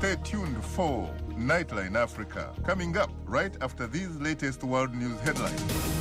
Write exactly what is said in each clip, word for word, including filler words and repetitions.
Stay tuned for Nightline Africa, coming up right after these latest world news headlines.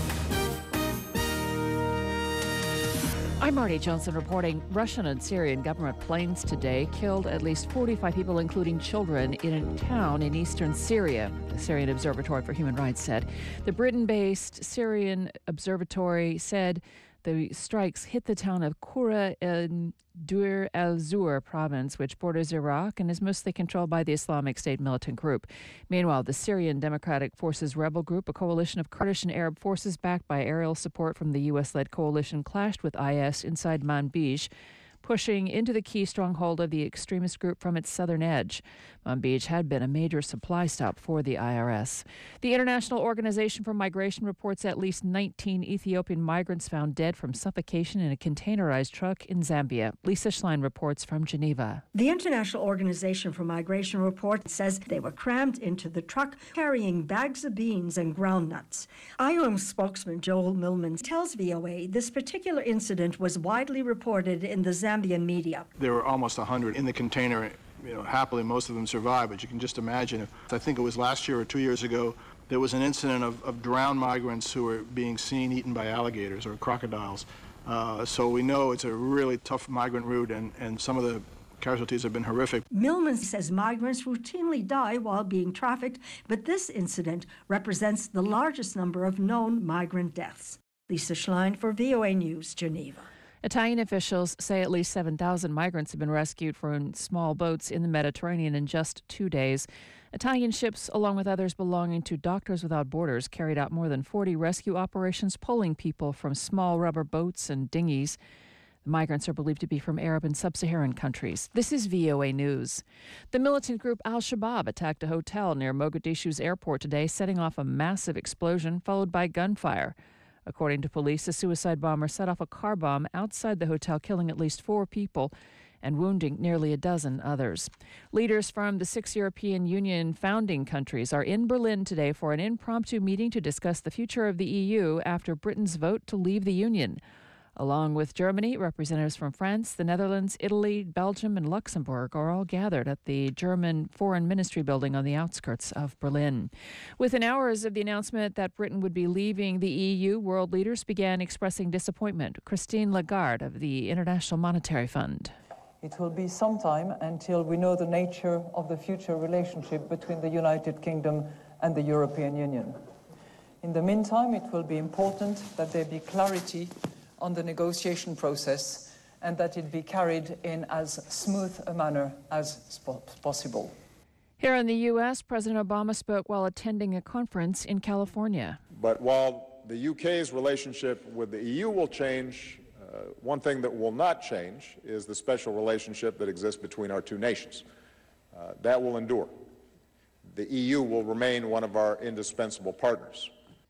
I'm Marty Johnson reporting. Russian and Syrian government planes today killed at least forty-five people, including children, in a town in eastern Syria, the Syrian Observatory for Human Rights said. The Britain-based Syrian Observatory said the strikes hit the town of Qura in Deir el-Zur province, which borders Iraq and is mostly controlled by the Islamic State militant group. Meanwhile, the Syrian Democratic Forces rebel group, a coalition of Kurdish and Arab forces backed by aerial support from the U S-led coalition, clashed with I S inside Manbij, pushing into the key stronghold of the extremist group from its southern edge. Manbij had been a major supply stop for the I R S. The International Organization for Migration reports at least nineteen Ethiopian migrants found dead from suffocation in a containerized truck in Zambia. Lisa Schlein reports from Geneva. The International Organization for Migration report says they were crammed into the truck carrying bags of beans and groundnuts. I O M spokesman Joel Millman tells V O A this particular incident was widely reported in the Zambian media. There were almost one hundred in the container. You know, happily, most of them survived, but you can just imagine. If, I think it was last year or two years ago, there was an incident of, of drowned migrants who were being seen eaten by alligators or crocodiles. Uh, so we know it's a really tough migrant route, and, and some of the casualties have been horrific. Millman says migrants routinely die while being trafficked, but this incident represents the largest number of known migrant deaths. Lisa Schlein for V O A News, Geneva. Italian officials say at least seven thousand migrants have been rescued from small boats in the Mediterranean in just two days. Italian ships, along with others belonging to Doctors Without Borders, carried out more than forty rescue operations, pulling people from small rubber boats and dinghies. The migrants are believed to be from Arab and sub-Saharan countries. This is V O A News. The militant group Al-Shabaab attacked a hotel near Mogadishu's airport today, setting off a massive explosion followed by gunfire. According to police, a suicide bomber set off a car bomb outside the hotel, killing at least four people and wounding nearly a dozen others. Leaders from the six European Union founding countries are in Berlin today for an impromptu meeting to discuss the future of the E U after Britain's vote to leave the Union. Along with Germany, representatives from France, the Netherlands, Italy, Belgium, and Luxembourg are all gathered at the German Foreign Ministry building on the outskirts of Berlin. Within hours of the announcement that Britain would be leaving the E U, world leaders began expressing disappointment. Christine Lagarde of the International Monetary Fund. It will be some time until we know the nature of the future relationship between the United Kingdom and the European Union. In the meantime, it will be important that there be clarity on the negotiation process and that it be carried in as smooth a manner as possible. Here in the U S, President Obama spoke while attending a conference in California. But while the U K's relationship with the E U will change, uh, one thing that will not change is the special relationship that exists between our two nations. Uh, that will endure. The E U will remain one of our indispensable partners.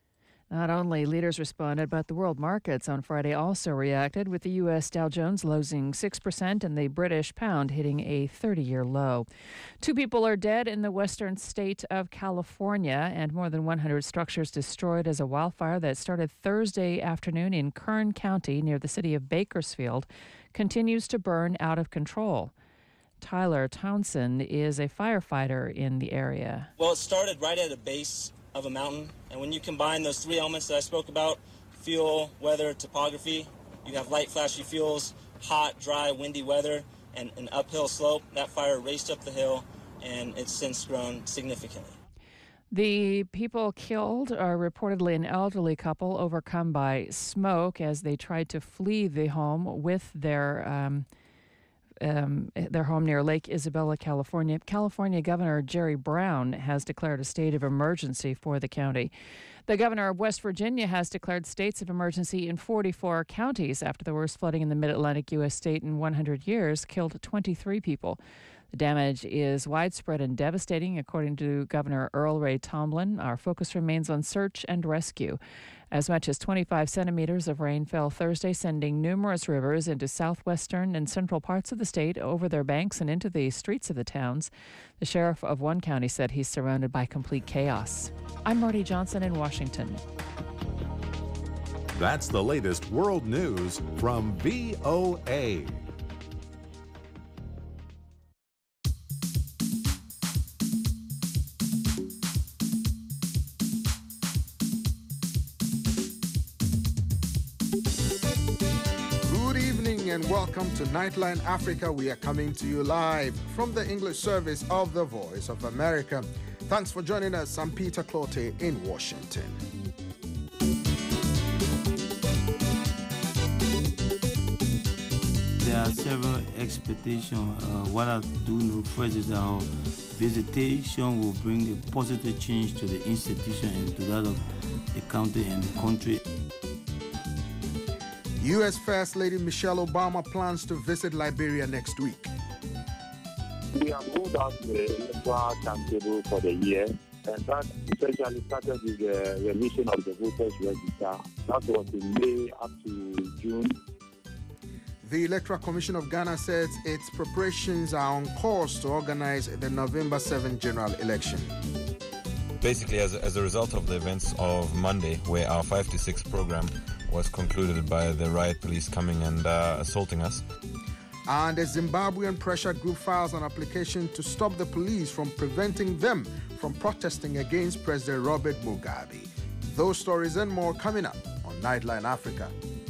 Not only leaders responded, but the world markets on Friday also reacted, with the U S Dow Jones losing six percent and the British pound hitting a thirty-year low. Two people are dead in the western state of California, and more than one hundred structures destroyed as a wildfire that started Thursday afternoon in Kern County near the city of Bakersfield continues to burn out of control. Tyler Townsend is a firefighter in the area. Well, it started right at the base of a mountain, and when you combine those three elements that I spoke about, fuel, weather, topography, you have light flashy fuels, hot, dry, windy weather, and an uphill slope. That fire raced up the hill, and it's since grown significantly. The people killed are reportedly an elderly couple overcome by smoke as they tried to flee the home with their um, Um, their home near Lake Isabella, California. California Governor Jerry Brown has declared a state of emergency for the county. The governor of West Virginia has declared states of emergency in forty-four counties after the worst flooding in the mid-Atlantic U S state in one hundred years killed twenty-three people. The damage is widespread and devastating, according to Governor Earl Ray Tomblin. Our focus remains on search and rescue. As much as twenty-five centimeters of rain fell Thursday, sending numerous rivers into southwestern and central parts of the state over their banks and into the streets of the towns. The sheriff of one county said he's surrounded by complete chaos. I'm Marty Johnson in Washington. That's the latest world news from V O A. and welcome to Nightline Africa. We are coming to you live from the English service of the Voice of America. Thanks for joining us. I'm Peter Clote in Washington. There are several expectations. Uh, what I do know first is that our visitation will bring a positive change to the institution and to that of the county and the country. U S First Lady Michelle Obama plans to visit Liberia next week. We have moved out the electoral timetable for the year, and that essentially started with the remission of the voters' register. That was in May up to June. The Electoral Commission of Ghana says its preparations are on course to organize the November seventh general election. Basically, as a, as a result of the events of Monday, where our five to six program was concluded by the riot police coming and uh, assaulting us. And a Zimbabwean pressure group files an application to stop the police from preventing them from protesting against President Robert Mugabe. Those stories and more coming up on Nightline Africa.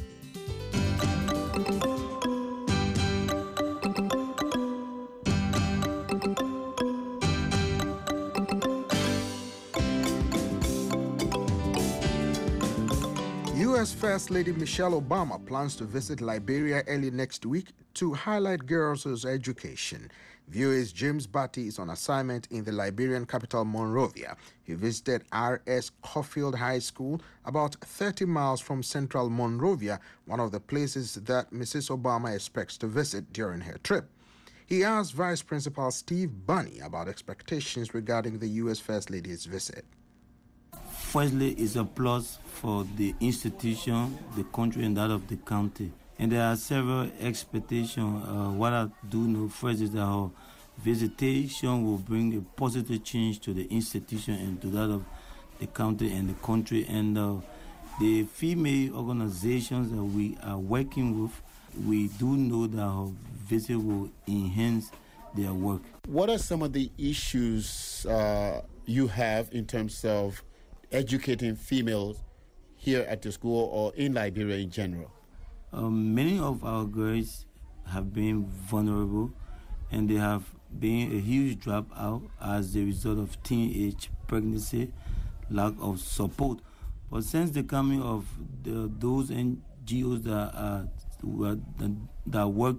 U S First Lady Michelle Obama plans to visit Liberia early next week to highlight girls' education. V O A's James Batty is on assignment in the Liberian capital, Monrovia. He visited R S Caulfield High School, about thirty miles from central Monrovia, one of the places that Missus Obama expects to visit during her trip. He asked Vice Principal Steve Bunny about expectations regarding the U S First Lady's visit. Firstly, it's a plus for the institution, the country, and that of the county. And there are several expectations. Uh, what I do know first is that our visitation will bring a positive change to the institution and to that of the county and the country. And uh, the female organizations that we are working with, we do know that our visit will enhance their work. What are some of the issues uh, you have in terms of educating females here at the school or in Liberia in general? Um, many of our girls have been vulnerable and they have been a huge dropout as a result of teenage pregnancy, lack of support. But since the coming of the, those N G Os that, are, that, that work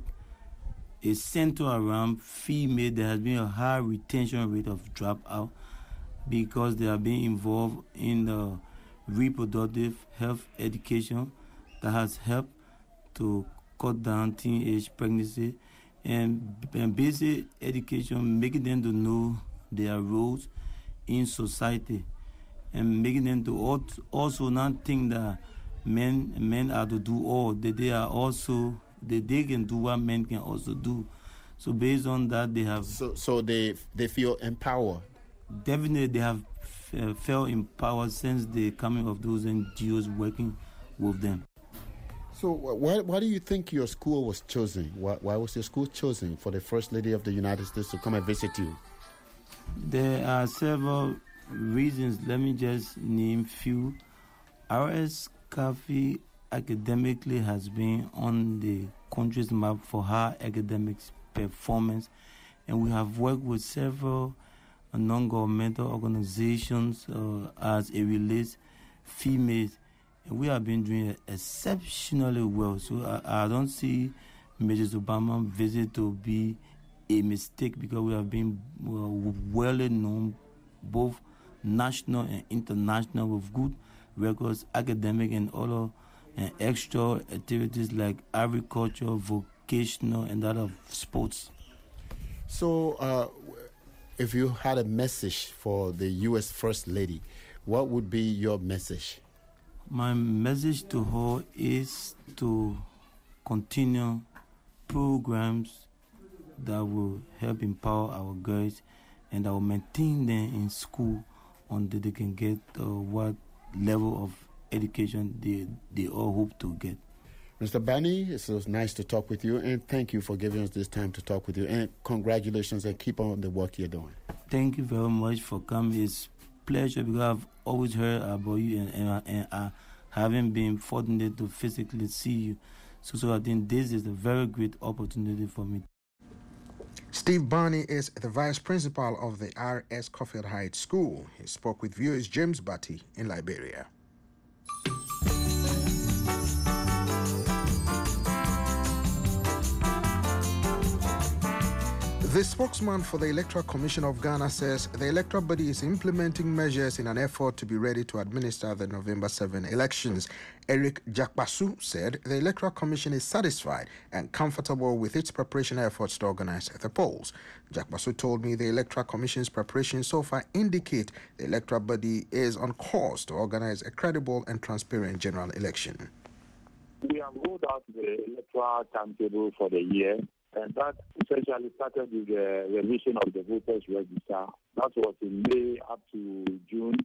is centered around female, there has been a high retention rate of dropout because they are being involved in the reproductive health education that has helped to cut down teenage pregnancy and, and basic education, making them to know their roles in society and making them to also not think that men men are to do all, that they are also, that they can do what men can also do. So based on that, they have... So, so they, they feel empowered? Definitely, they have uh, felt empowered since the coming of those N G Os working with them. So why, why do you think your school was chosen? Why, why was your school chosen for the First Lady of the United States to come and visit you? There are several reasons. Let me just name few. R S Caulfield academically has been on the country's map for high academic performance, and we have worked with several non-governmental organizations uh, as it relates females, and we have been doing exceptionally well. So I, I don't see Missus Obama's visit to be a mistake because we have been uh, well known, both national and international, with good records, academic and other uh, extra activities like agriculture, vocational, and that of sports. So, uh, if you had a message for the U S First Lady, what would be your message? My message to her is to continue programs that will help empower our girls and that will maintain them in school until they can get uh, what level of education they, they all hope to get. Mister Bunny, it was nice to talk with you, and thank you for giving us this time to talk with you, and congratulations, and keep on the work you're doing. Thank you very much for coming. It's a pleasure because I've always heard about you, and, and, and I haven't been fortunate to physically see you. So, so I think this is a very great opportunity for me. Steve Barney is the vice principal of the R S Caulfield Heights School. He spoke with viewers James Batty in Liberia. The spokesman for the Electoral Commission of Ghana says the electoral body is implementing measures in an effort to be ready to administer the November seventh elections. Eric Jakpasu said the Electoral Commission is satisfied and comfortable with its preparation efforts to organize the polls. Jakpasu told me the Electoral Commission's preparations so far indicate the electoral body is on course to organize a credible and transparent general election. We have rolled out the electoral timetable for the year, and that essentially started with the revision of the voters register. That was in May up to June,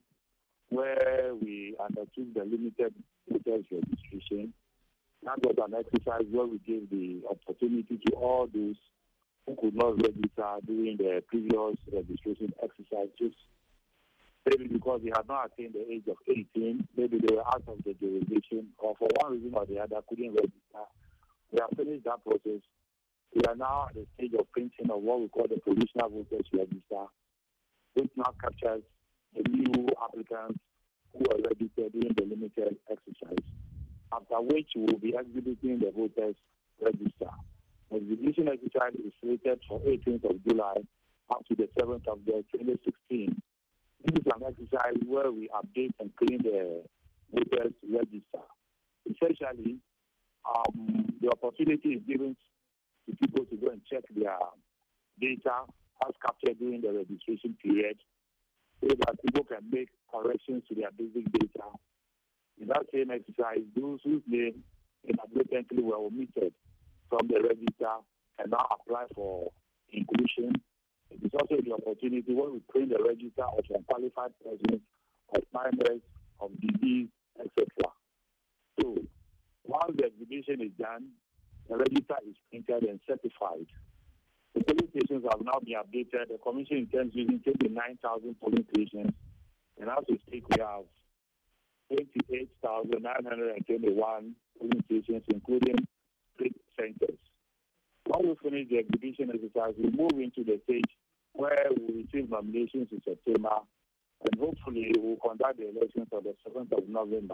where we undertook the limited voters registration. That was an exercise where we gave the opportunity to all those who could not register during the previous registration exercises, maybe because they had not attained the age of eighteen, maybe they were out of the jurisdiction, or for one reason or the other couldn't register. We have finished that process. We are now at the stage of printing of what we call the provisional voters register, which now captures the new applicants who are registered during the limited exercise, after which we will be exhibiting the voters register. The exhibition exercise is slated for eighteenth of July up to the seventh of twenty sixteen. This is an exercise where we update and clean the voters register. Essentially, um, the opportunity is given to people to go and check their data as captured during the registration period, so that people can make corrections to their basic data. In that same exercise, those whose names inadvertently were omitted from the register can now apply for inclusion. It is also the opportunity when we print the register of unqualified persons, of minors, of disease, et cetera. So, once the exhibition is done, the register is printed and certified. The polling stations have now been updated. The Commission intends using twenty-nine thousand polling stations, and as we speak, we have twenty-eight thousand nine hundred twenty-one polling stations, including three centers. When we finish the exhibition exercise, we move into the stage where we receive nominations in September, and hopefully we will conduct the elections on the seventh of November.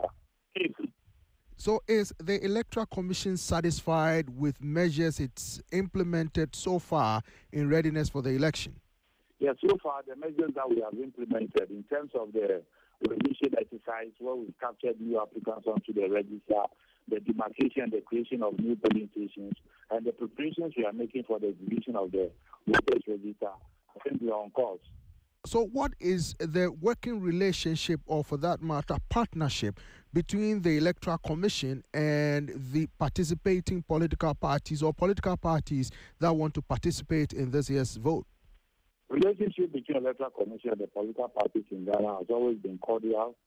So is the Electoral Commission satisfied with measures it's implemented so far in readiness for the election? Yes, so far the measures that we have implemented in terms of the revision exercise where we've captured new applicants onto the register, the demarcation and the creation of new polling stations, and the preparations we are making for the exhibition of the voters register, I think we are on course. So what is the working relationship, or for that matter, partnership, between the Electoral Commission and the participating political parties or political parties that want to participate in this year's vote? Relationship between the Electoral Commission and the political parties in Ghana has always been cordial.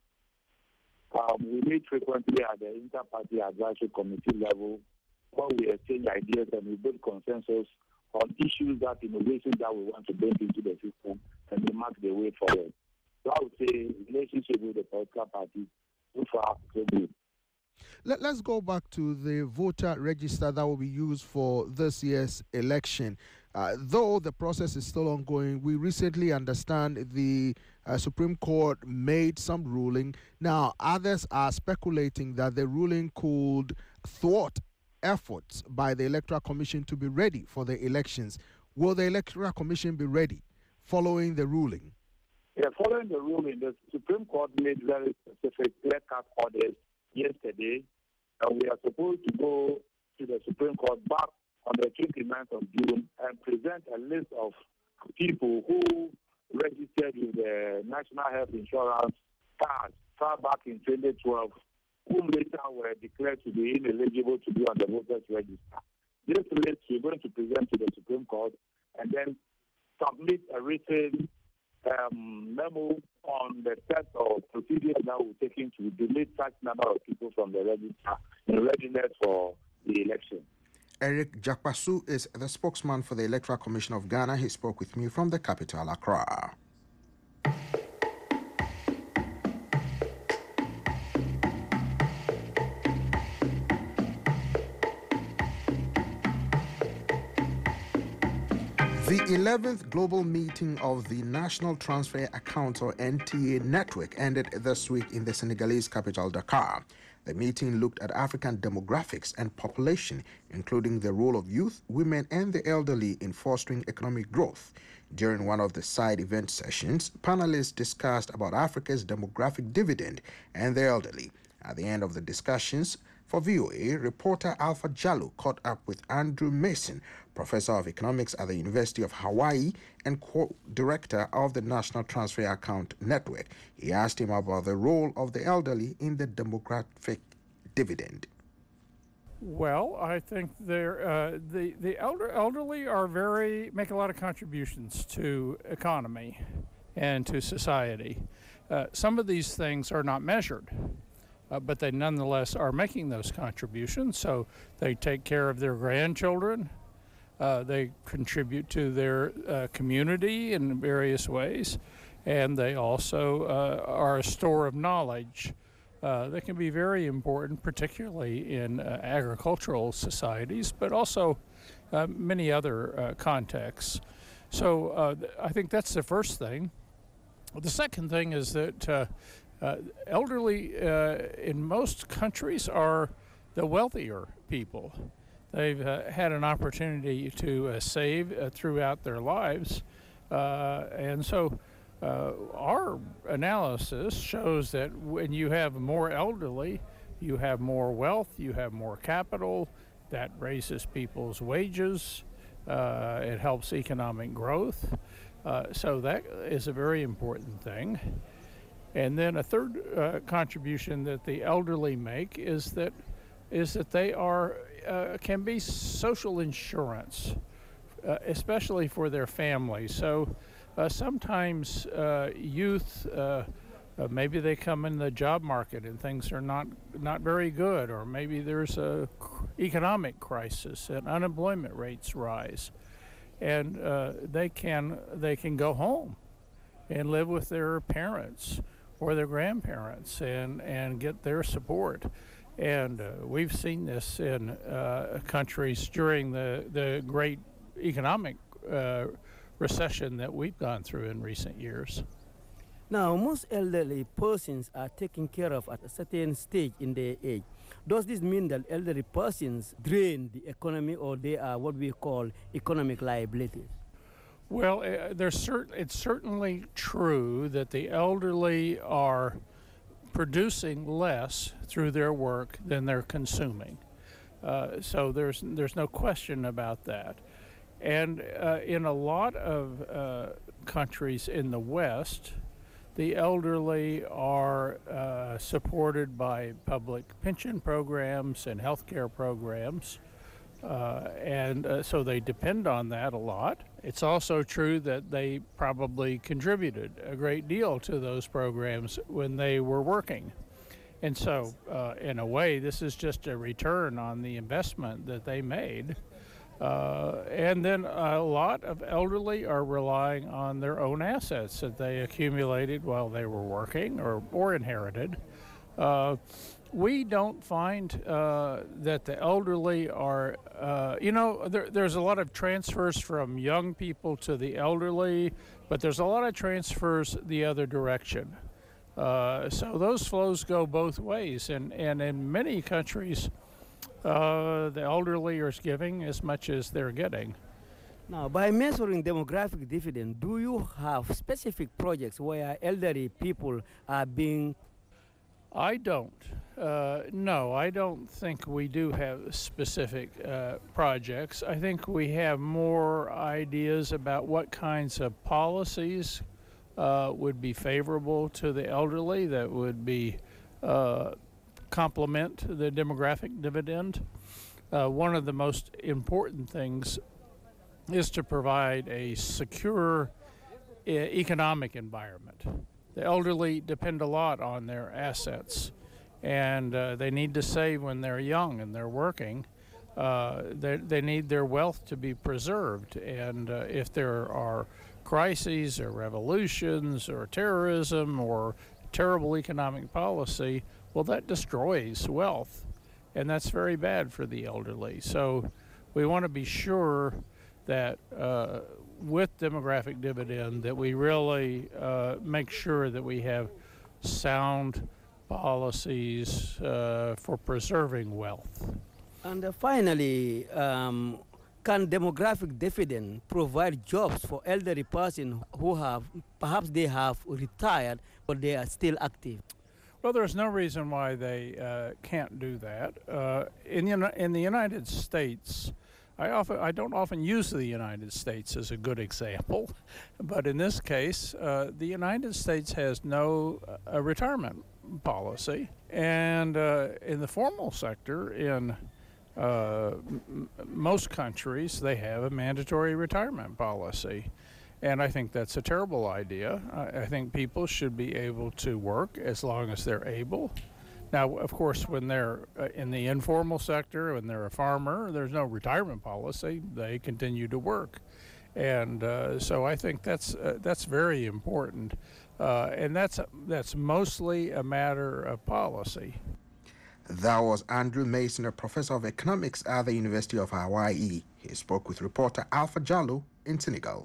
Um, we meet frequently at the Inter-Party Advisory Committee level, where we exchange ideas and we build consensus on issues that innovations that we want to bring into the system, and we mark the way forward. So I would say relationship with the political parties, so far, so good. Let, let's go back to the voter register that will be used for this year's election. Uh, though the process is still ongoing, we recently understand the uh, Supreme Court made some ruling. Now, others are speculating that the ruling could thwart efforts by the Electoral Commission to be ready for the elections. Will the Electoral Commission be ready following the ruling? Yeah, following the ruling, the Supreme Court made very specific clear-cut orders yesterday, and we are supposed to go to the Supreme Court back on the twenty-ninth of June and present a list of people who registered with the National Health Insurance card far back in twenty twelve, whom later were declared to be ineligible to be on the voters register. This list we're going to present to the Supreme Court and then submit a written um, memo on the steps or procedures that we're taking to delete such number of people from the register in readiness for the election. Eric Jakpasu is the spokesman for the Electoral Commission of Ghana. He spoke with me from the capital, Accra. The eleventh global meeting of the National Transfer Accounts or N T A network ended this week in the Senegalese capital, Dakar. The meeting looked at African demographics and population, including the role of youth, women, and the elderly in fostering economic growth. During one of the side event sessions, panelists discussed about Africa's demographic dividend and the elderly. At the end of the discussions, for V O A, reporter Alpha Jallo caught up with Andrew Mason, professor of economics at the University of Hawaii and co-director of the National Transfer Account Network. He asked him about the role of the elderly in the demographic dividend. Well, I think they're, uh, the the elder elderly are very make a lot of contributions to economy and to society. Uh, some of these things are not measured. Uh, but they nonetheless are making those contributions. So they take care of their grandchildren. Uh, they contribute to their uh, community in various ways. And they also uh, are a store of knowledge uh, that can be very important, particularly in uh, agricultural societies, but also uh, many other uh, contexts. So uh, I think that's the first thing. The second thing is that uh, Uh, elderly uh, in most countries are the wealthier people. They've uh, had an opportunity to uh, save uh, throughout their lives. Uh, and so uh, our analysis shows that when you have more elderly, you have more wealth, you have more capital. That raises people's wages. Uh, it helps economic growth. Uh, so that is a very important thing. And then a third uh, contribution that the elderly make is that is that they are uh, can be social insurance, uh, especially for their families. So uh, sometimes uh, youth, uh, uh, maybe they come in the job market and things are not not very good, or maybe there's a economic crisis and unemployment rates rise, and uh, they can they can go home and live with their parents or their grandparents and, and get their support. And uh, we've seen this in uh, countries during the, the great economic uh, recession that we've gone through in recent years. Now, most elderly persons are taken care of at a certain stage in their age. Does this mean that elderly persons drain the economy, or they are what we call economic liabilities? Well, uh, there's cert- it's certainly true that the elderly are producing less through their work than they're consuming. Uh, so there's there's no question about that. And uh, in a lot of uh, countries in the West, the elderly are uh, supported by public pension programs and health care programs. Uh, and uh, so they depend on that a lot. It's also true that they probably contributed a great deal to those programs when they were working. And so, uh, in a way, this is just a return on the investment that they made. Uh, and then a lot of elderly are relying on their own assets that they accumulated while they were working or, or inherited. Uh, We don't find uh, that the elderly are, uh, you know, there, there's a lot of transfers from young people to the elderly, but there's a lot of transfers the other direction. Uh, so those flows go both ways, and, and in many countries, uh, the elderly are giving as much as they're getting. Now, by measuring demographic dividend, do you have specific projects where elderly people are being? I don't. Uh, no, I don't think we do have specific uh, projects. I think we have more ideas about what kinds of policies uh, would be favorable to the elderly that would be uh, complement the demographic dividend. Uh, one of the most important things is to provide a secure e- economic environment. The elderly depend a lot on their assets, and uh, they need to save when they're young and they're working. Uh, they, they need their wealth to be preserved, and uh, if there are crises or revolutions or terrorism or terrible economic policy, well, that destroys wealth, and that's very bad for the elderly. So we want to be sure that uh, with demographic dividend, that we really uh, make sure that we have sound policies uh, for preserving wealth. And uh, finally, um, can demographic dividend provide jobs for elderly persons who have, perhaps they have retired, but they are still active? Well, there's no reason why they uh, can't do that. Uh, in, the, in the United States, I, often, I don't often use the United States as a good example, but in this case, uh, the United States has no uh, retirement policy. And uh, in the formal sector, in uh, m- most countries, they have a mandatory retirement policy. And I think that's a terrible idea. I, I think people should be able to work as long as they're able. Now, of course, when they're uh, in the informal sector, when they're a farmer, there's no retirement policy. They continue to work. And uh, so I think that's uh, that's very important. Uh, and that's, that's mostly a matter of policy. That was Andrew Mason, a professor of economics at the University of Hawaii. He spoke with reporter Alpha Jallo in Senegal.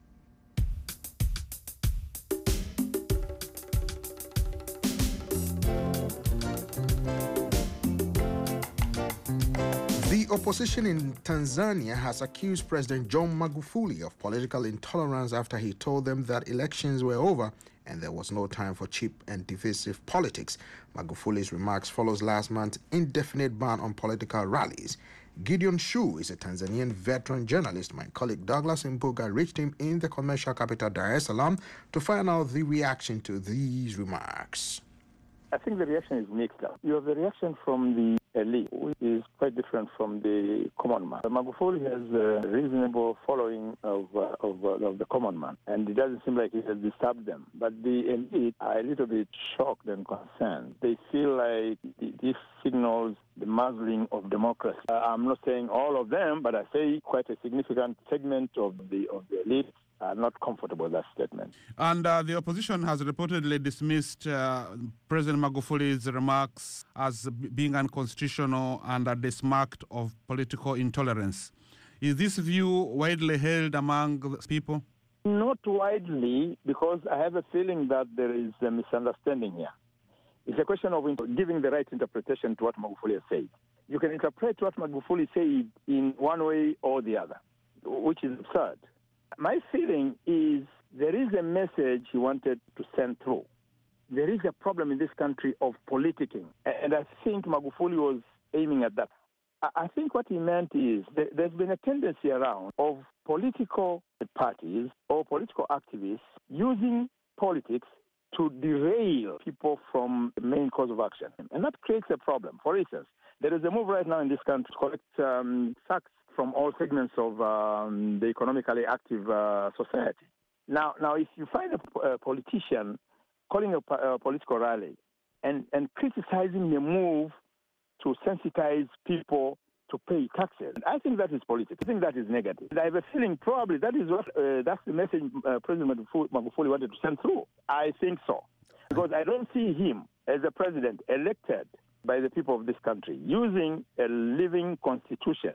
The opposition in Tanzania has accused President John Magufuli of political intolerance after he told them that elections were over and there was no time for cheap and divisive politics. Magufuli's remarks follows last month's indefinite ban on political rallies. Gideon Shu is a Tanzanian veteran journalist. My colleague Douglas Mbuga reached him in the commercial capital Dar es Salaam to find out the reaction to these remarks. I think the reaction is mixed. You have the reaction from the elite, which is quite different from the common man. Magufuli has a reasonable following of, uh, of, uh, of the common man, and it doesn't seem like it has disturbed them. But the elite are a little bit shocked and concerned. They feel like this signals the muzzling of democracy. Uh, I'm not saying all of them, but I say quite a significant segment of the of the elite are not comfortable with that statement. And uh, the opposition has reportedly dismissed uh, President Magufuli's remarks as being unconstitutional and a dismark of political intolerance. Is this view widely held among the people? Not widely, because I have a feeling that there is a misunderstanding here. It's a question of giving the right interpretation to what Magufuli has said. You can interpret what Magufuli said in one way or the other, which is absurd. My feeling is there is a message he wanted to send through. There is a problem in this country of politicking, and I think Magufuli was aiming at that. I think what he meant is that there's been a tendency around of political parties or political activists using politics to derail people from the main course of action. And that creates a problem. For instance, there is a move right now in this country to collect um, facts from all segments of um, the economically active uh, society. Now, now, if you find a, a politician calling a, a political rally and, and criticizing the move to sensitize people to pay taxes, I think that is politics. I think that is negative. I have a feeling probably that is what uh, that's the message uh, President Magufuli wanted to send through. I think so, because I don't see him as a president elected by the people of this country using a living constitution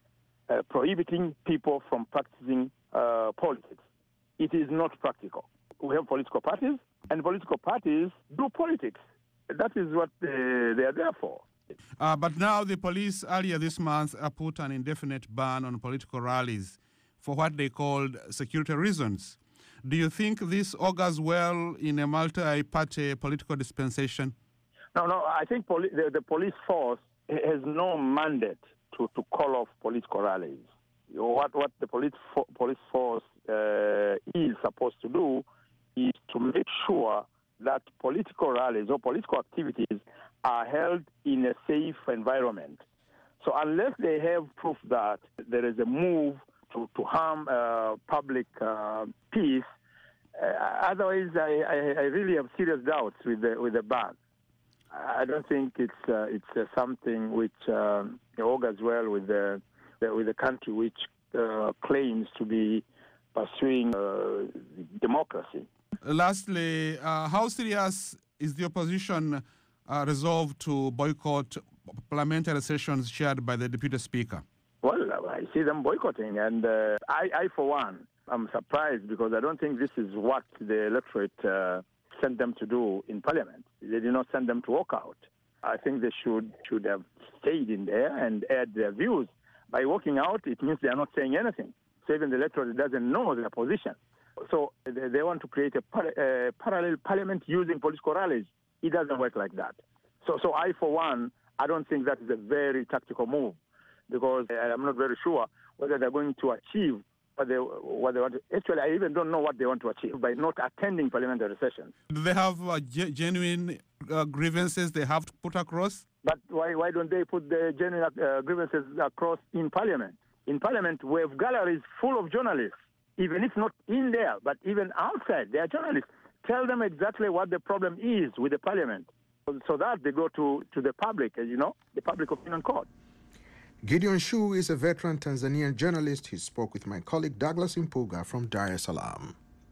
Uh, prohibiting people from practicing uh, politics. It is not practical. We have political parties, and political parties do politics. That is what they, they are there for. Uh, but now the police earlier this month uh, put an indefinite ban on political rallies for what they called security reasons. Do you think this augurs well in a multi-party political dispensation? No, no. I think poli- the, the police force has no mandate To, to call off political rallies. What what the police fo- police force uh, is supposed to do is to make sure that political rallies or political activities are held in a safe environment. So unless they have proof that there is a move to, to harm uh, public uh, peace, uh, otherwise I, I, I really have serious doubts with the with the ban. I don't think it's uh, it's uh, something which um, augurs well with the, the with the country which uh, claims to be pursuing uh, democracy. Lastly, uh, how serious is the opposition uh, resolved to boycott parliamentary sessions chaired by the Deputy Speaker? Well, I see them boycotting, and uh, I, I, for one, I'm surprised because I don't think this is what the electorate uh, sent them to do in Parliament. They did not send them to walk out. I think they should should have stayed in there and aired their views. By walking out, it means they are not saying anything. So even the electorate doesn't know their position. So they, they want to create a par- uh, parallel parliament using political rallies. It doesn't work like that. So, so I, for one, I don't think that is a very tactical move because I'm not very sure whether they're going to achieve what they, what they want to. Actually, I even don't know what they want to achieve by not attending parliamentary sessions. Do they have uh, ge- genuine uh, grievances they have to put across? But why, why don't they put the genuine uh, grievances across in Parliament? In Parliament, we have galleries full of journalists, even if not in there, but even outside, they are journalists. Tell them exactly what the problem is with the Parliament so that they go to, to the public, you know, the public opinion court. Gideon Shu is a veteran Tanzanian journalist. He spoke with my colleague Douglas Impuga from Dar es Salaam.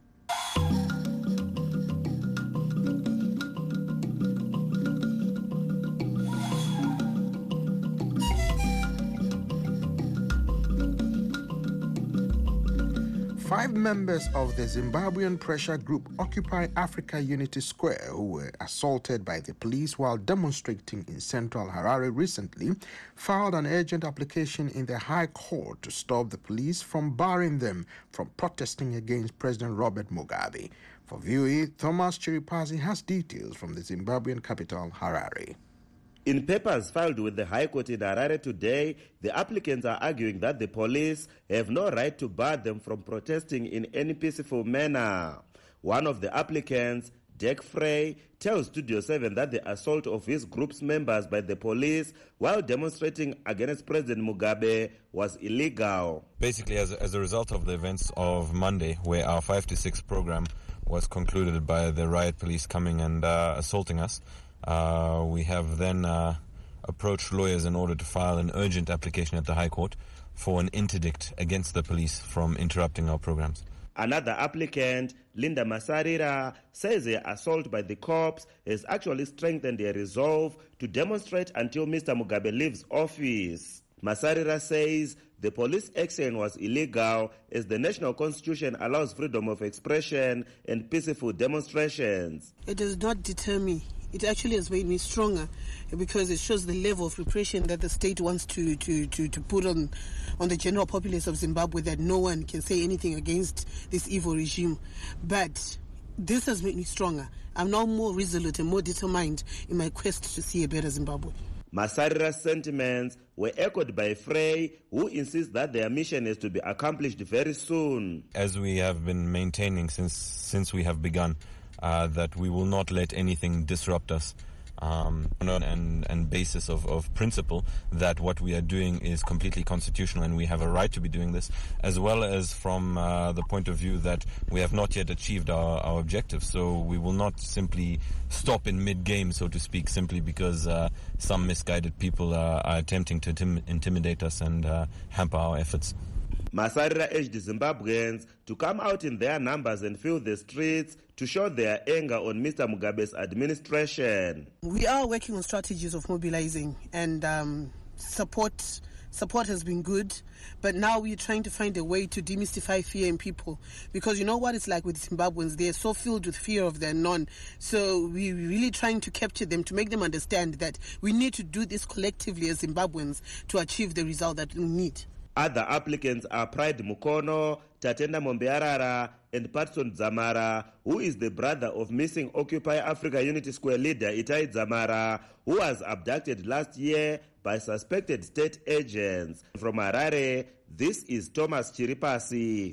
Five members of the Zimbabwean pressure group Occupy Africa Unity Square, who were assaulted by the police while demonstrating in central Harare recently, filed an urgent application in the High Court to stop the police from barring them from protesting against President Robert Mugabe. For V O A, Thomas Chiripazi has details from the Zimbabwean capital, Harare. In papers filed with the High Court in Harare today, the applicants are arguing that the police have no right to bar them from protesting in any peaceful manner. One of the applicants, Dek Frey, tells Studio seven that the assault of his group's members by the police while demonstrating against President Mugabe was illegal. Basically, as, as a result of the events of Monday, where our five to six program was concluded by the riot police coming and uh, assaulting us, Uh, we have then uh, approached lawyers in order to file an urgent application at the High Court for an interdict against the police from interrupting our programs. Another applicant, Linda Masarira, says the assault by the cops has actually strengthened their resolve to demonstrate until Mister Mugabe leaves office. Masarira says the police action was illegal as the national constitution allows freedom of expression and peaceful demonstrations. It does not deter me. It actually has made me stronger because it shows the level of repression that the state wants to, to, to, to put on, on the general populace of Zimbabwe, that no one can say anything against this evil regime. But this has made me stronger. I'm now more resolute and more determined in my quest to see a better Zimbabwe. Masarira's sentiments were echoed by Frey, who insists that their mission is to be accomplished very soon. As we have been maintaining since since we have begun, uh, that we will not let anything disrupt us, um, and, and basis of, of principle that what we are doing is completely constitutional and we have a right to be doing this, as well as from uh, the point of view that we have not yet achieved our, our objectives. So we will not simply stop in mid-game, so to speak, simply because uh, some misguided people uh, are attempting to intim- intimidate us and uh, hamper our efforts. Masarira urged Zimbabweans to come out in their numbers and fill the streets to show their anger on Mister Mugabe's administration. We are working on strategies of mobilizing, and um, support support has been good, but now we're trying to find a way to demystify fear in people, because you know what it's like with Zimbabweans, they're so filled with fear of the unknown. So we're really trying to capture them, to make them understand that we need to do this collectively as Zimbabweans to achieve the result that we need. Other applicants are Pride Mukono, Tatenda Mombearara, and Patson Zamara, who is the brother of missing Occupy Africa Unity Square leader Itai Zamara, who was abducted last year by suspected state agents. From Harare, this is Thomas Chiripasi.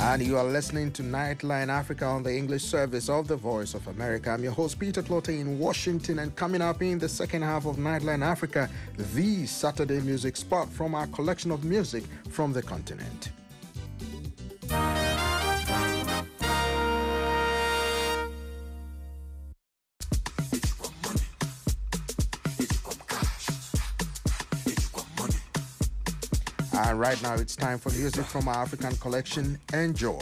And you are listening to Nightline Africa on the English service of the Voice of America. I'm your host, Peter Clotte in Washington, and coming up in the second half of Nightline Africa, the Saturday music spot from our collection of music from the continent. And right now it's time for music from our African collection. Enjoy.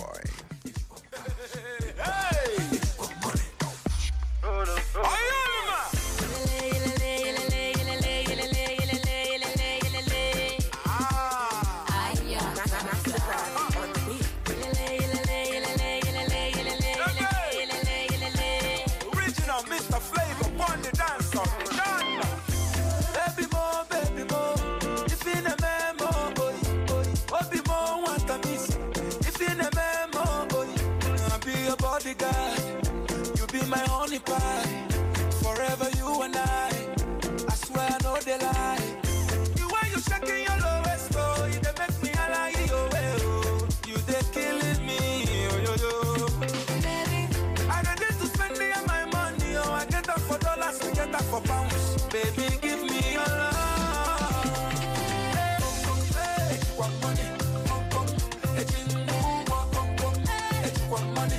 You be my honey pie, forever you and I. I swear I know they lie. You when you shaking your lowest oh, you they make me like you oh, you they killing me oh yo yo. Baby, I don't need to spend me on my money oh, I get that for dollars, I get that for pounds. Baby, give me your love. Hey, hey, you want money? Hey, you want money?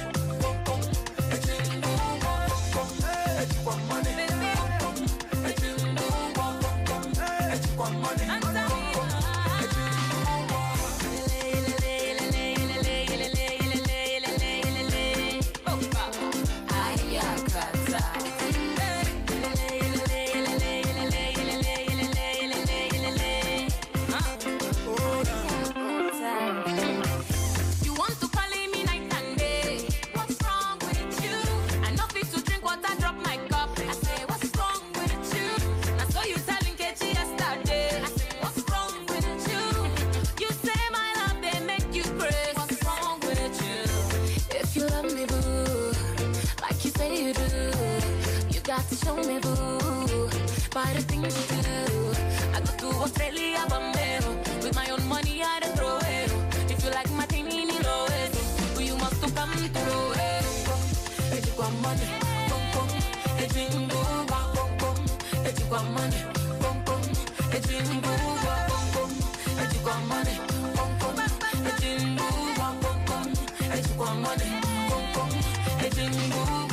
Show me boo, by the things you do. I go to Australia, Bombay, with my own money I don't throw it. If you like my thing in it, you must come through it. If you want money, come come. If you go, come come. If you want money, come come. If you go, come come. If you want money, come come. If you go, come come. If you want money, come come. If you go.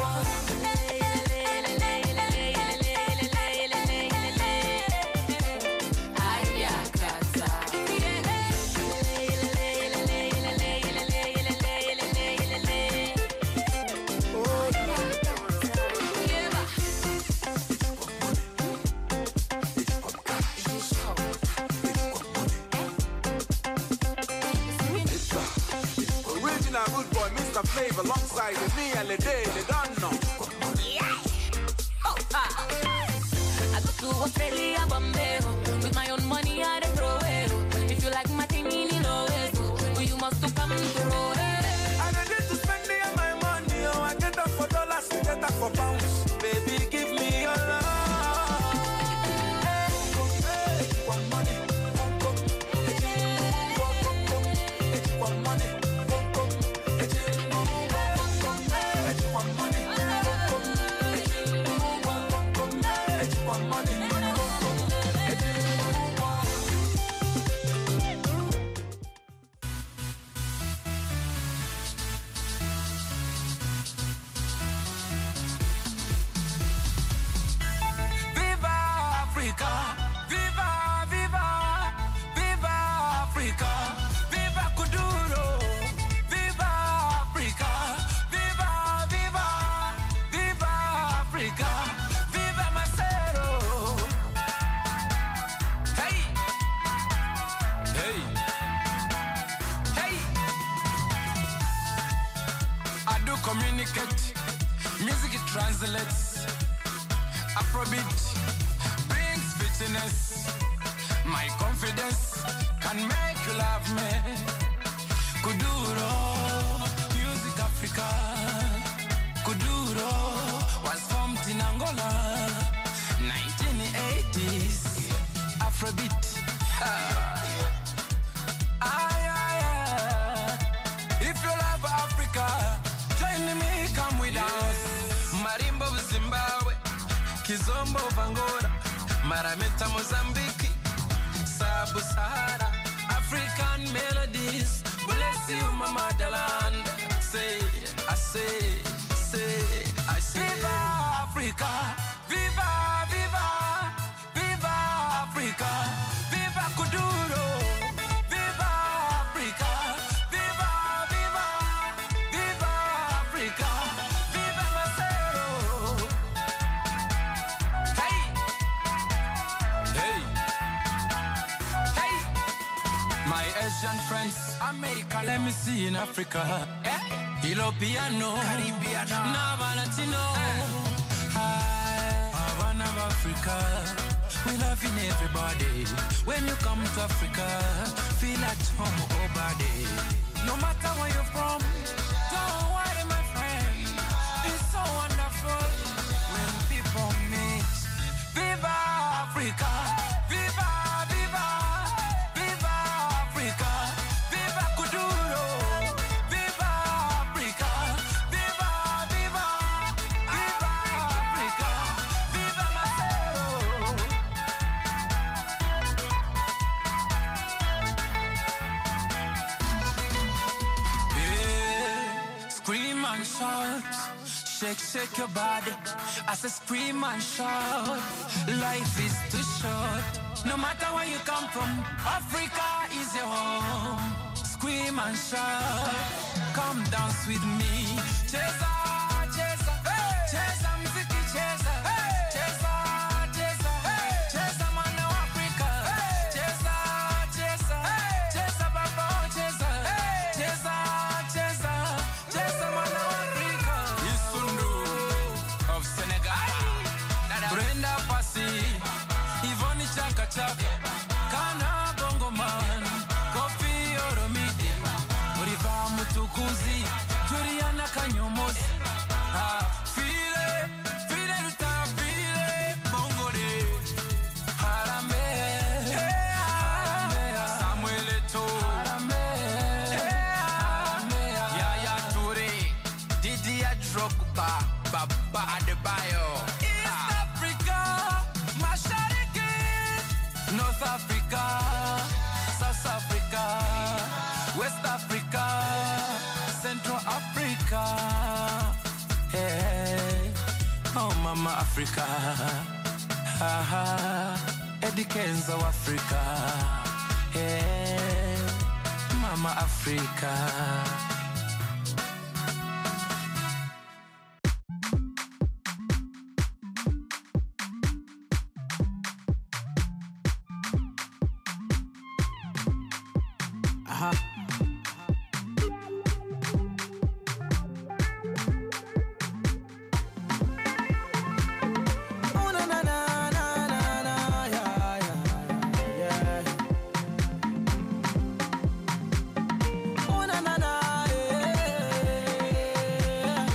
Flavor alongside with me and the day they don't know. Yeah. Oh, ah. I go to Australia, Bombay, with my own money I don't throw it. If you like my thing in it, you must come through it. I don't need to spend me on my money, oh, I get that for dollars, I get that for pounds. Baby, give me your love. Communicate, music it translates. Afrobeat brings fitness. My confidence can make you love me. Kuduro, music Africa. Kuduro was formed in Angola, nineteen eighties. Afrobeat. Ah, ah, yeah, yeah. If you like. Colombo, Angola, Marameta, Mozambique, Sabu Sahara, African melodies. Bless you, my motherland. Say, I say, say, I say. Viva Africa, viva, viva, viva Africa, viva Kuduro, viva Africa, viva, viva, viva Africa, viva Macero. Hey, hey, hey, my Asian friends, America, let me see in Africa. Eh? Europeano, Caribbean, Nava Latino. Hi, Havana of Africa. We loving everybody. When you come to Africa, feel at home, oh body. No matter where you're from, don't worry, my friend. It's so wonderful when people meet. Viva Africa! Viva, viva, viva Africa! Viva Kuduro! Viva Africa! Viva, viva, viva Africa! Viva Macero! Yeah, scream and shout, shake, shake your body. I say scream and shout, life is too short. No matter where you come from, Africa is your home. Scream and shout, come dance with me. Cheza, cheza, cheza mziki, cheza, cheza, cheza, cheza mwana wa Afrika. Cheza, cheza, cheza baba, cheza, cheza, cheza, cheza mwana wa Afrika. Isundu of Senegal, Brenda Fassie, Yvonne Chaka Chaka, Kana Bongo Man, Kofi Olomide, Oliver Mutukuzi, Juliana Kanyomozi. Ah, file, file luta, file, Bongole, Harame, Harame, Samuel Eto'o, Harame, Harame, Yaya Toure, Didier Drogba, Baba Adebayo. East Africa, Mashariki, North Africa, South Africa, West Africa, Central Africa. Hey, oh Mama Africa, ha ha, Eddie Kenzo Africa. Hey, Mama Africa. Uh-huh. Oh na na na na na na, yeah yeah yeah. Oh na na na, yeah.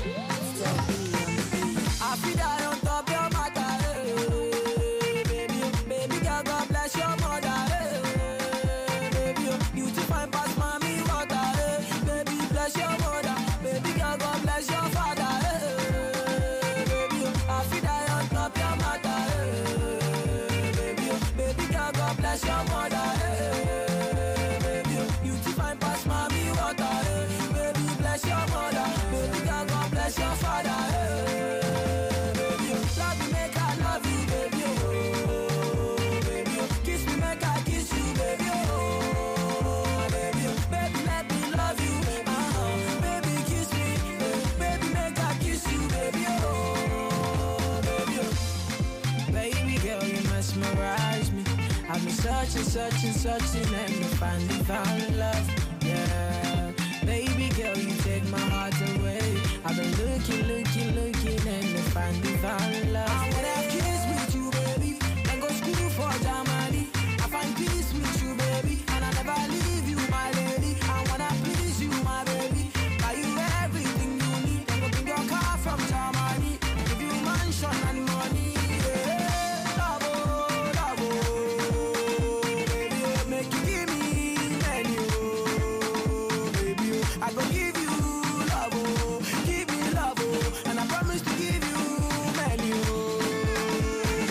I feel that on top your matter, eh. Baby, baby girl, God bless your mother, eh. Baby, you too fine past mommy water, eh. Baby, bless your mother. Baby girl, God bless your father, eh. Baby, I feel that on top your matter, eh. Baby, baby girl, God bless your mother, eh. Baby, you too fine past mommy water, eh. Baby, bless your mother. Baby girl, God bless your father, eh. Baby, love me, make I love you, baby, oh. Baby, kiss me, make I kiss you, baby, oh. Baby, baby, let me love you, uh-huh. Baby, kiss me, baby, make I kiss you, baby, oh. Baby, baby girl, you mesmerize me. I've been searching, searching, searching, and to find divine love, yeah. Baby girl, you take my heart away. I've been looking, looking, looking, and to find divine love. I wanna have kiss with you, baby, and go school for Germany. I find peace with you, baby, and I never leave you, my lady. I wanna please you, my baby, buy you everything you need, and go bring your car from Germany, give you mansion and money, yeah. Love, oh, love, oh, baby, oh, make you give me menu, oh, baby, oh. I go give you love, oh, give me love, oh, and I promise to give you menu, oh.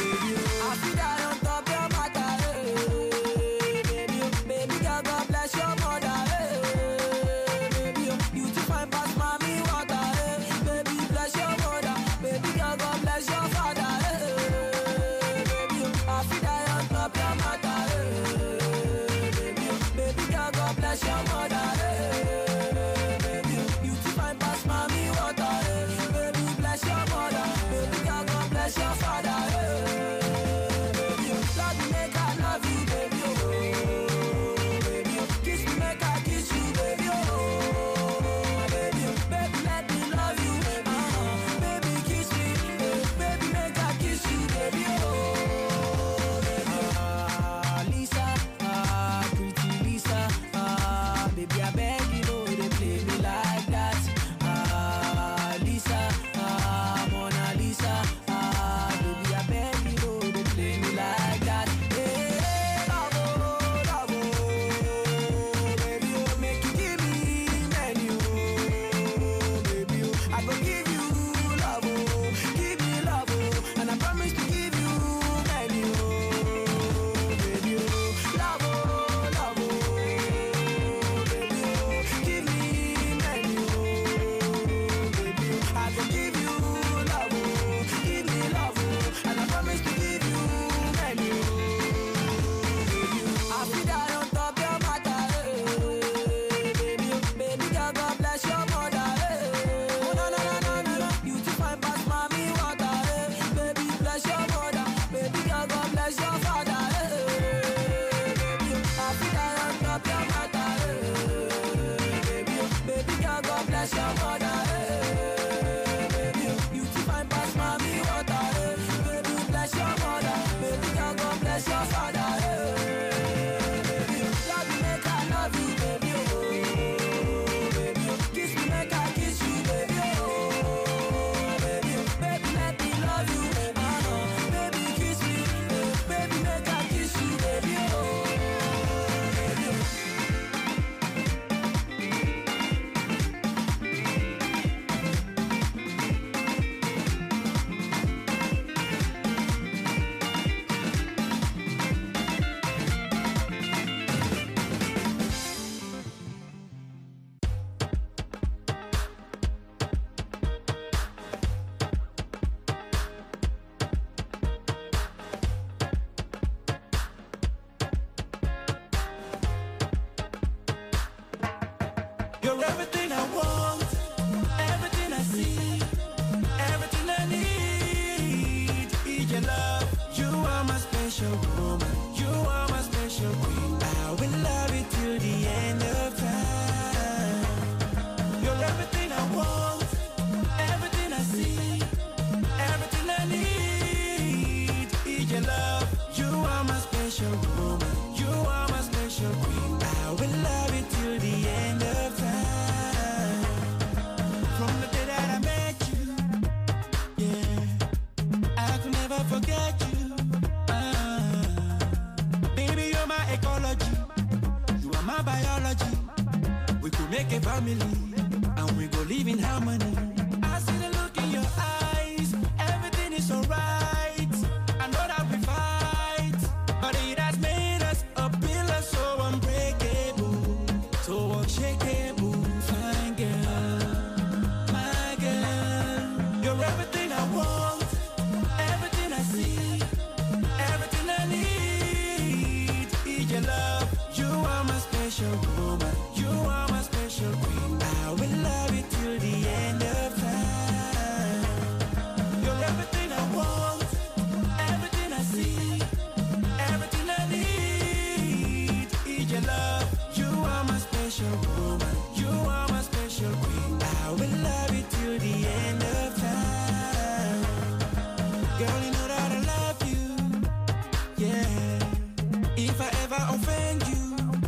You're everything I want, everything I see, everything I need. Is your love. You are my special woman. You are my special queen. I will love you till the end of time. You're everything I want, everything I see, everything I need. Is your love. You are my special woman. You are my special queen. I will love you till the end of time. From the day that I met you, yeah, I could never forget you. Ah, baby, you're my ecology. You are my biology. We could make a family, and we go live in harmony. I see the look in your eyes. Everything is alright. I know that we fight, but it has made us a pillar so unbreakable, so unshakable. Fine girl, my girl, you're everything I want, everything I see, everything I need. Is your love. You are my special woman. You are my special queen. I will love you till the end of time. You're everything I want, everything I see, everything I need. Is your love. You are my special woman. You are my special queen. I will love you till the end of time. Girl, you know that I love you. Yeah. If I ever offend you,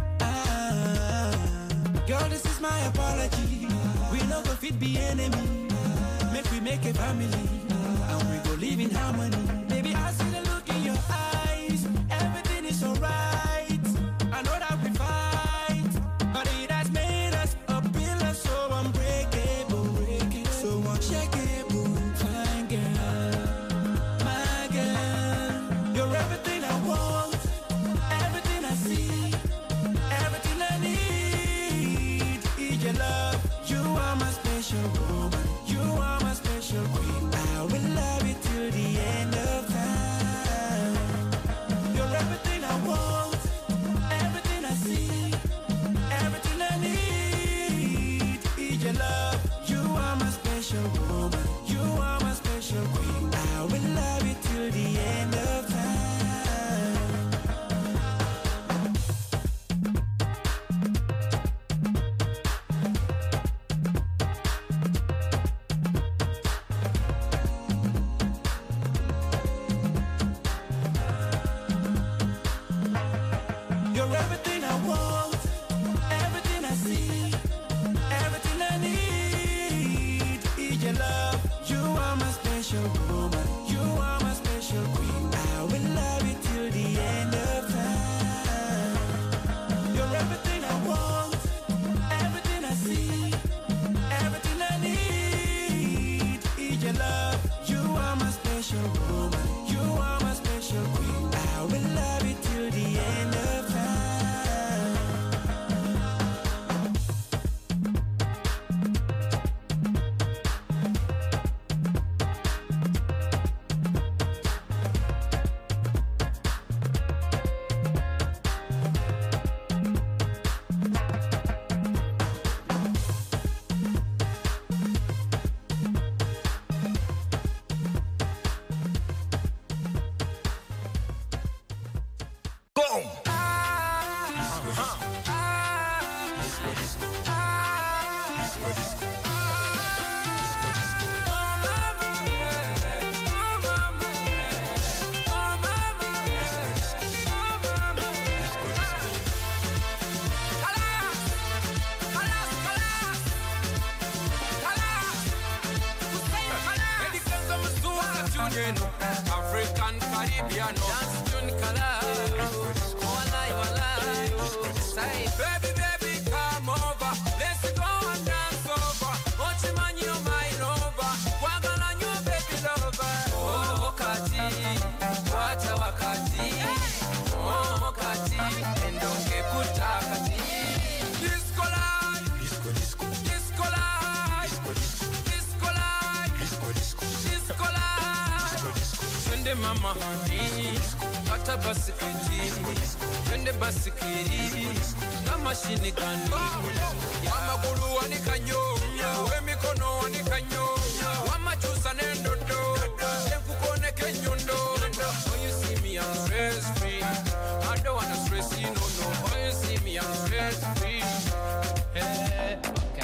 ah, girl, this is my apology. We no go fit be enemy. Make we make a family, and we go live in harmony. Baby, I see the look in your eyes. Everything is alright. I know that we fight, but it has made us a pillar so unbreakable, so unshakable. Fine girl, my girl, you're everything I want, everything I see, everything I need. Is your love. You are my special woman. You are my special queen. I will love you till the end of time. You're everything I want, everything I see, everything I need. Is your love. You are my special woman. You are my special queen. I will love you till the end of time. You're everything I want, everything I see, everything I need. Is your love. You are my special woman. You are my special queen. I will love you till the end of time. You're everything I want, everything I see, everything I need. Is your love. You are my special woman. You are my special queen. I will love you till the end of time. African, Caribbean, dance tune color. Walai, walai. Say, baby, baby, come over. Let's go and dance over. Ochimanyi, oh my lover. Wagala, new baby lover. Oh, wakati, wacha wakati. Oh, wakati, endonge kutakati. Disco life, disco, disco, disco life, disco, disco, disco life, disco, disco, disco life. twende mama honey, kata basiketi, twende basiketi, kama machine gun. Mama kulu wanikanyo, we mikono wanikanyo, wama chusa nendo do, senku kone kenyundo. When you see me I'm stress free, I don't wanna stress you no no. When you see me I'm stress free. Hey, okay.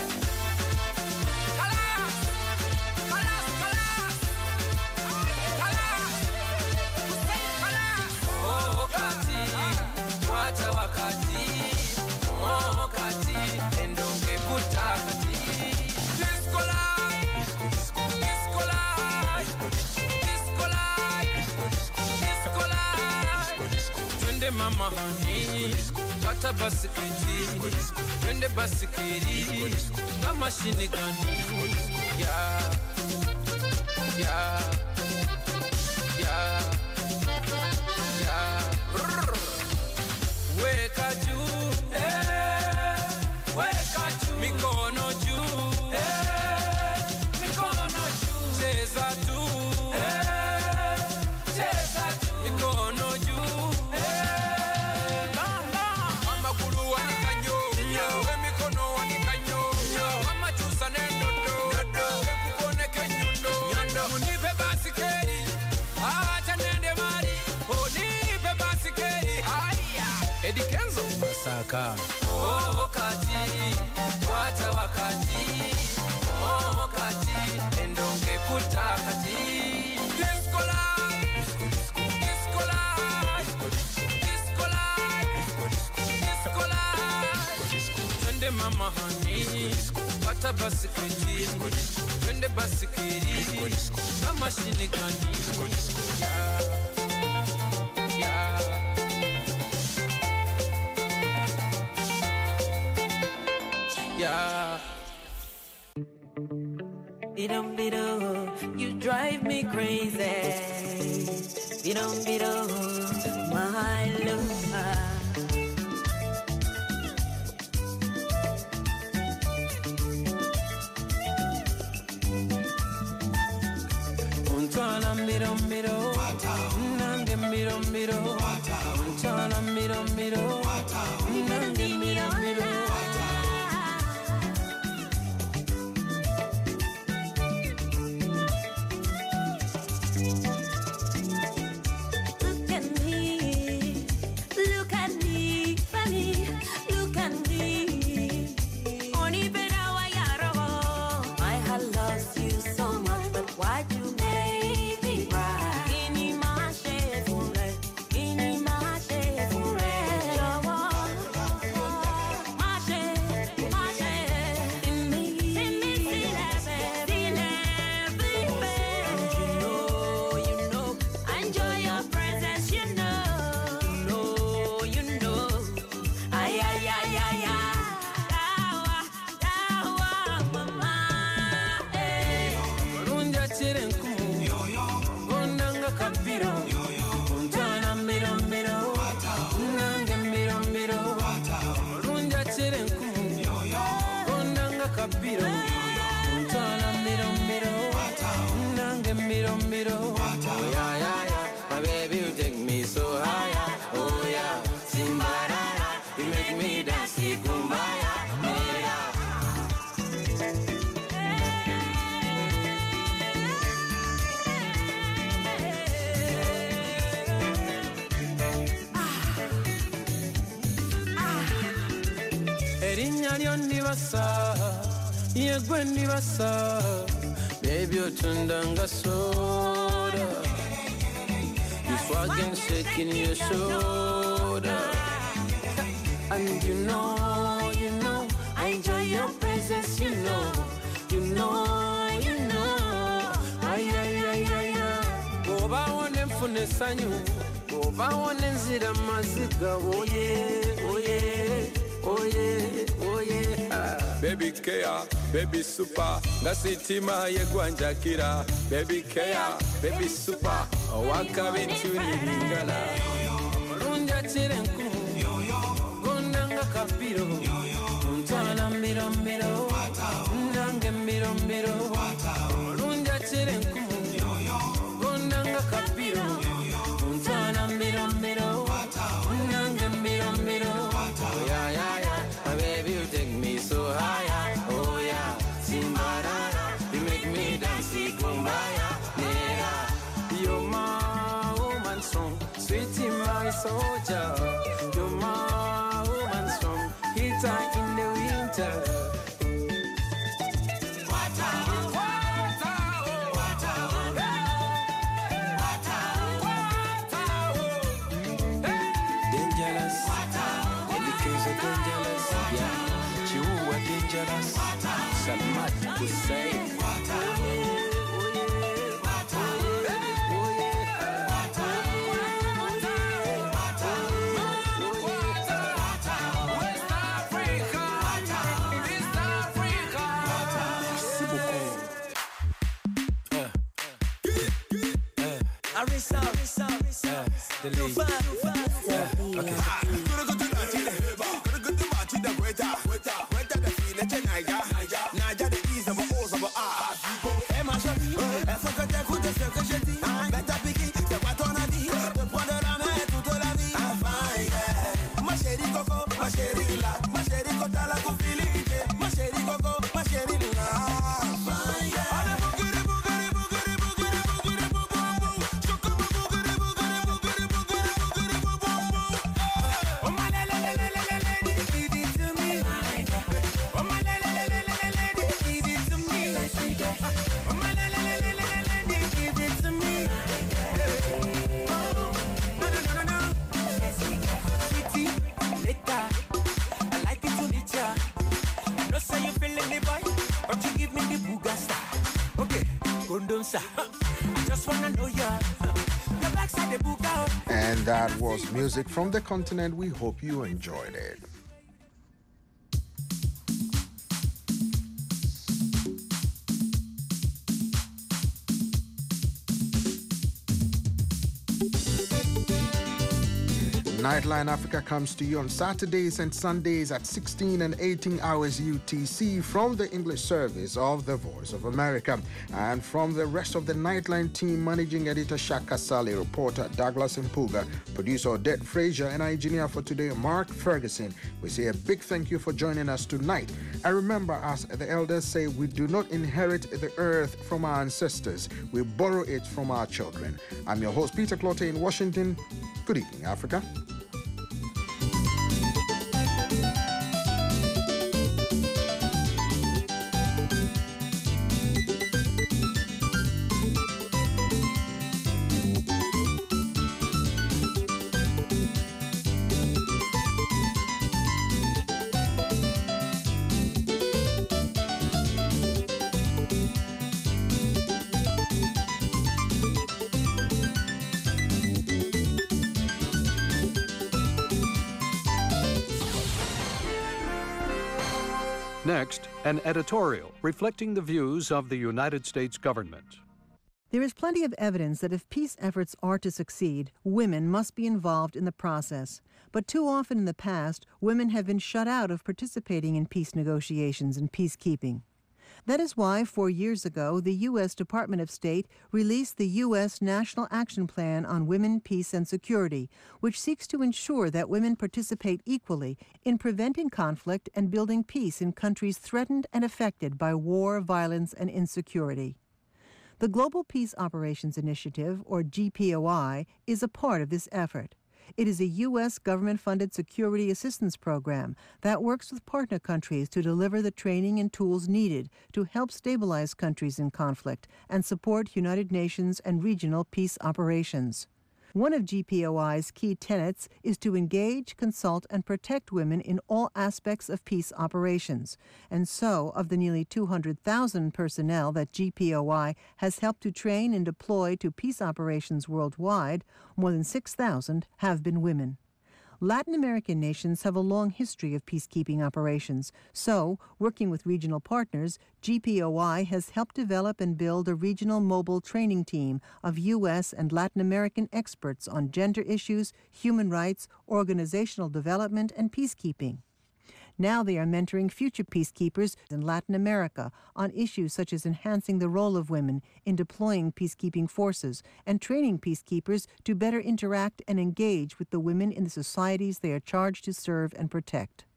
Mama honey, kata basiketi, twende basiketi, kama machine gun. Yeah, yeah, yeah, yeah. Weka juu, eh, weka juu, mikono juu, eh, mikono juu, cheza tu, eh, cheza tu, mikono juu. Saka oh wakati wata wakati oh wakati endonge kutakati disco life disco life disco life disco life twende mama honey wata basiketi twende basiketi kama machine gun. Yeah, yeah. Yeah. Bidum bido, you drive me crazy. Bidum bido, my love. Untana bidum bido, nange bidum bido. Untana bidum bido, nange bidum bido. Yegwendi basa, baby otundanga soda. You swaggin' shaking your shoulder. And you know, you know, I enjoy your presence, you know. You know, you know. Ay, ay, ay, ay, ay. Goba wane mfune sanyu, goba wane nzira maziga. Oh yeah, oh yeah, oh yeah, oh yeah. Baby care, baby super, ngasitima yegwanjakira. Baby care, baby super, waka bintu ningala. Runja chirenku, gondanga kapiro. Untana miro miro, nange miro miro. Runja chirenku, gondanga kapiro. my soldier. You're my woman strong, heater in the winter. Salmat Hussein. And that was music from the continent. We hope you enjoyed it. Nightline Africa comes to you on Saturdays and Sundays at sixteen and eighteen hours U T C from the English service of the Voice of America. And from the rest of the Nightline team, managing editor Shaka Sali, reporter Douglas Mpuga, producer Odette Frazier, and our engineer for today, Mark Ferguson, we say a big thank you for joining us tonight. And remember, as the elders say, we do not inherit the earth from our ancestors, we borrow it from our children. I'm your host, Peter Clotte in Washington. Good evening, Africa. Next, an editorial reflecting the views of the United States government. There is plenty of evidence that if peace efforts are to succeed, women must be involved in the process. But too often in the past, women have been shut out of participating in peace negotiations and peacekeeping. That is why, four years ago, the U S Department of State released the U S National Action Plan on Women, Peace, and Security, which seeks to ensure that women participate equally in preventing conflict and building peace in countries threatened and affected by war, violence, and insecurity. The Global Peace Operations Initiative, or G P O I, is a part of this effort. It is a U S government-funded security assistance program that works with partner countries to deliver the training and tools needed to help stabilize countries in conflict and support United Nations and regional peace operations. One of G P O I's key tenets is to engage, consult, and protect women in all aspects of peace operations. And so, of the nearly two hundred thousand personnel that G P O I has helped to train and deploy to peace operations worldwide, more than six thousand have been women. Latin American nations have a long history of peacekeeping operations, so, working with regional partners, G P O I has helped develop and build a regional mobile training team of U S and Latin American experts on gender issues, human rights, organizational development, and peacekeeping. Now they are mentoring future peacekeepers in Latin America on issues such as enhancing the role of women in deploying peacekeeping forces and training peacekeepers to better interact and engage with the women in the societies they are charged to serve and protect.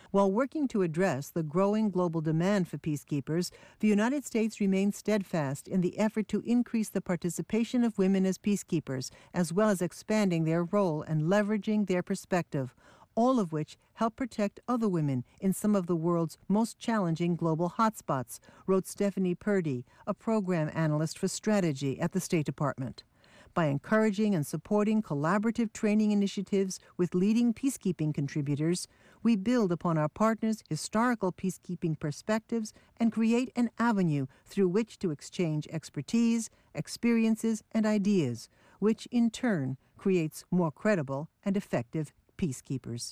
While working to address the growing global demand for peacekeepers, the United States remains steadfast in the effort to increase the participation of women as peacekeepers, as well as expanding their role and leveraging their perspective, all of which help protect other women in some of the world's most challenging global hotspots, wrote Stephanie Purdy, a program analyst for strategy at the State Department. By encouraging and supporting collaborative training initiatives with leading peacekeeping contributors, we build upon our partners' historical peacekeeping perspectives and create an avenue through which to exchange expertise, experiences, and ideas, which in turn creates more credible and effective peacekeepers.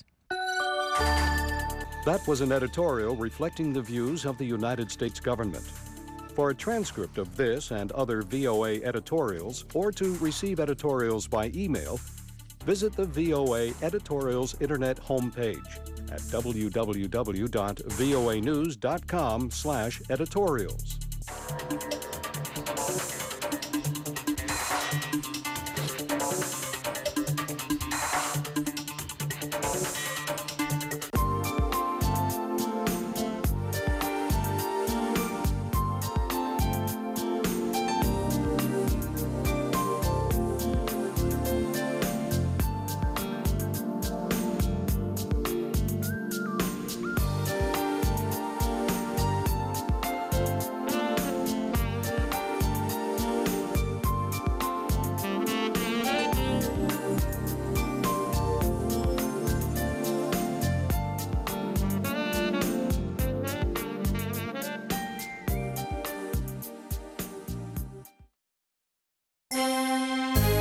That was an editorial reflecting the views of the United States government. For a transcript of this and other V O A editorials, or to receive editorials by email, visit the V O A Editorials Internet homepage at w w w dot voa news dot com slash editorials.